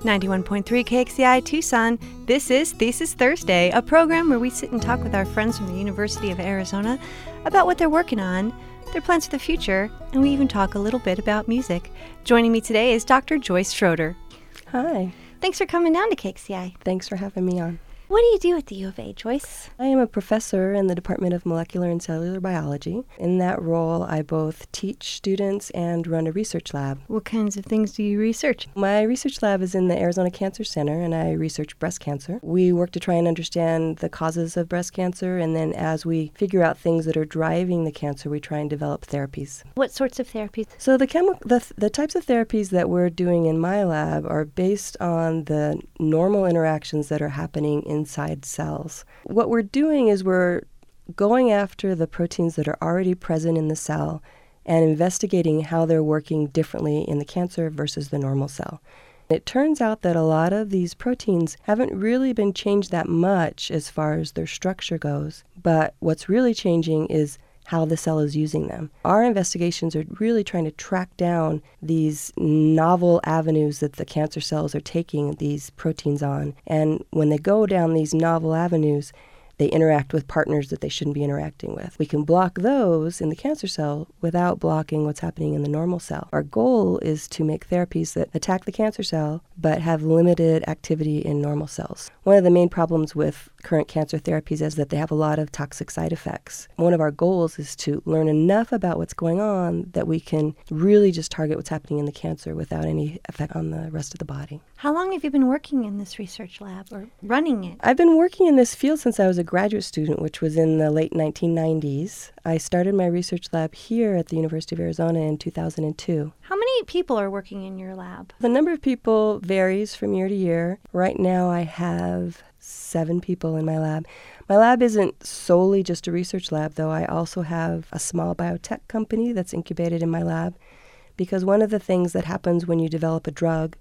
91.3 KXCI Tucson. This is Thesis Thursday, a program where we sit and talk with our friends from the University of Arizona about what they're working on, their plans for the future, and we even talk a little bit about music. Joining me today is Dr. Joyce Schroeder. Hi. Thanks for coming down to KXCI. Thanks for having me on. What do you do at the U of A, Joyce? I am a professor in the Department of Molecular and Cellular Biology. In that role, I both teach students and run a research lab. What kinds of things do you research? My research lab is in the Arizona Cancer Center, and I research breast cancer. We work to try and understand the causes of breast cancer, and then as we figure out things that are driving the cancer, we try and develop therapies. What sorts of therapies? So the types of therapies that we're doing in my lab are based on the normal interactions that are happening inside cells. What we're doing is we're going after the proteins that are already present in the cell and investigating how they're working differently in the cancer versus the normal cell. It turns out that a lot of these proteins haven't really been changed that much as far as their structure goes, but what's really changing is how the cell is using them. Our investigations are really trying to track down these novel avenues that the cancer cells are taking these proteins on. And when they go down these novel avenues, they interact with partners that they shouldn't be interacting with. We can block those in the cancer cell without blocking what's happening in the normal cell. Our goal is to make therapies that attack the cancer cell but have limited activity in normal cells. One of the main problems with current cancer therapies is that they have a lot of toxic side effects. One of our goals is to learn enough about what's going on that we can really just target what's happening in the cancer without any effect on the rest of the body. How long have you been working in this research lab or running it? I've been working in this field since I was a graduate student, which was in the late 1990s. I started my research lab here at the University of Arizona in 2002. How many people are working in your lab? The number of people varies from year to year. Right now I have 7 people in my lab. My lab isn't solely just a research lab, though. I also have a small biotech company that's incubated in my lab, because one of the things that happens when you develop a drug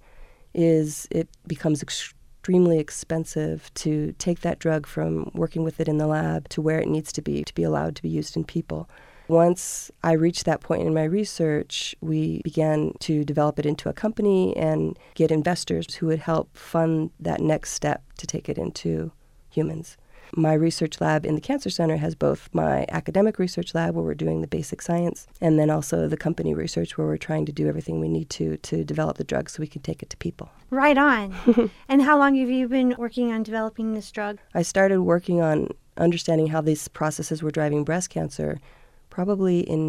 is it becomes extremely expensive to take that drug from working with it in the lab to where it needs to be allowed to be used in people. Once I reached that point in my research, we began to develop it into a company and get investors who would help fund that next step to take it into humans. My research lab in the Cancer Center has both my academic research lab, where we're doing the basic science, and then also the company research, where we're trying to do everything we need to develop the drug so we can take it to people. Right on. And how long have you been working on developing this drug? I started working on understanding how these processes were driving breast cancer probably in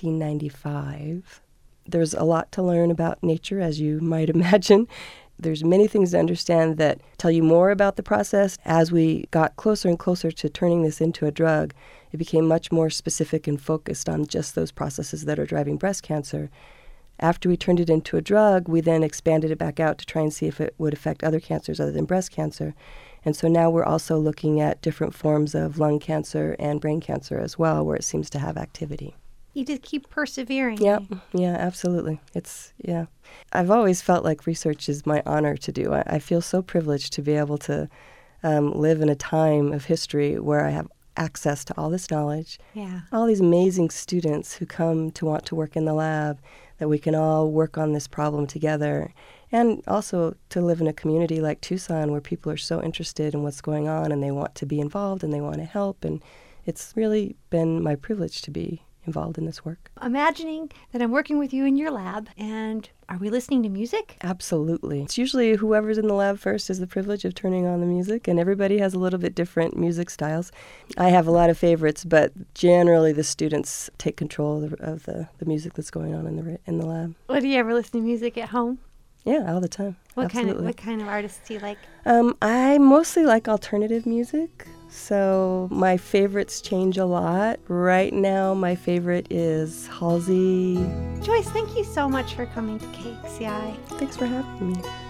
1995. There's a lot to learn about nature, as you might imagine. There's many things to understand that tell you more about the process. As we got closer and closer to turning this into a drug, it became much more specific and focused on just those processes that are driving breast cancer. After we turned it into a drug, we then expanded it back out to try and see if it would affect other cancers other than breast cancer. And so now we're also looking at different forms of lung cancer and brain cancer as well, where it seems to have activity. You just keep persevering. Yeah, absolutely. I've always felt like research is my honor to do. I feel so privileged to be able to live in a time of history where I have access to all this knowledge, all these amazing students who come to want to work in the lab, that we can all work on this problem together, and also to live in a community like Tucson where people are so interested in what's going on and they want to be involved and they want to help. And it's really been my privilege to be involved in this work. Imagining that I'm working with you in your lab, and are we listening to music? Absolutely. It's usually whoever's in the lab first has the privilege of turning on the music, and everybody has a little bit different music styles. I have a lot of favorites, but generally the students take control of the music that's going on in the lab. Well, do you ever listen to music at home? Yeah, all the time. What kind of artists do you like? I mostly like alternative music. So my favorites change a lot. Right now, my favorite is Halsey. Joyce, thank you so much for coming to KXCI. Thanks for having me.